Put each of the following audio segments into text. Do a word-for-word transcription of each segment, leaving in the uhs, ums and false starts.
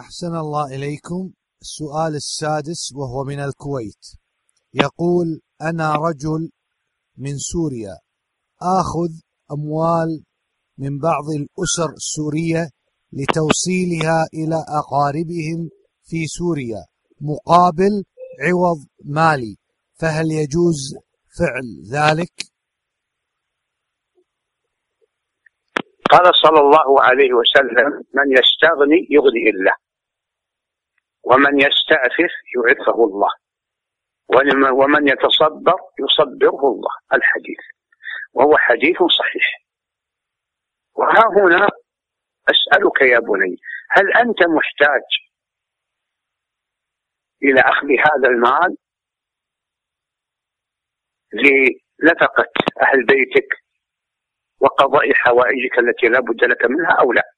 أحسن الله إليكم. السؤال السادس وهو من الكويت، يقول: أنا رجل من سوريا آخذ أموال من بعض الأسر السورية لتوصيلها إلى أقاربهم في سوريا مقابل عوض مالي، فهل يجوز فعل ذلك؟ قال صلى الله عليه وسلم: من يستغني يغني الله، ومن يستعفف يعفه الله، ومن يتصبر يصبره الله. الحديث، وهو حديث صحيح. وها هنا أسألك يا بني، هل أنت محتاج إلى أخذ هذا المال لنفقة أهل بيتك وقضاء حوائجك التي لا بد لك منها أو لا؟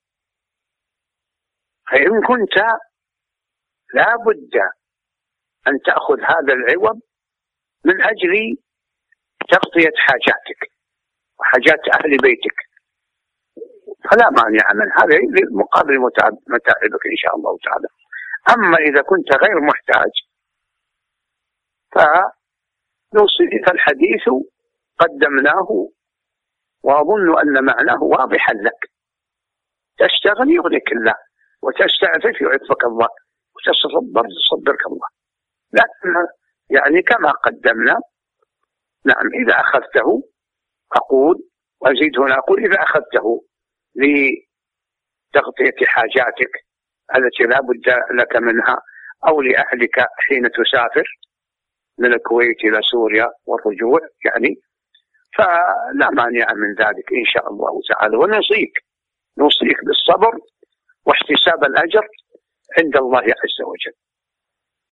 فإن كنت لا بد أن تأخذ هذا العوض من أجل تغطية حاجاتك وحاجات أهل بيتك فلا مانع من هذا مقابل متاعبك إن شاء الله تعالى. أما إذا كنت غير محتاج فنوصي، فالحديث قدمناه وأظن أن معناه واضحا لك. تستغني يغنيك الله، وتستعفف يعفك الله، وتصبر يصبرك الله. لكن يعني كما قدمنا، نعم، إذا أخذته، أقول وأزيد هنا أقول إذا أخذته لتغطية حاجاتك التي لا بد لك منها أو لأهلك حين تسافر من الكويت إلى سوريا والرجوع يعني، فلا مانع من ذلك إن شاء الله تعالى. ونوصيك نوصيك بالصبر واحتساب الأجر عند الله عز وجل.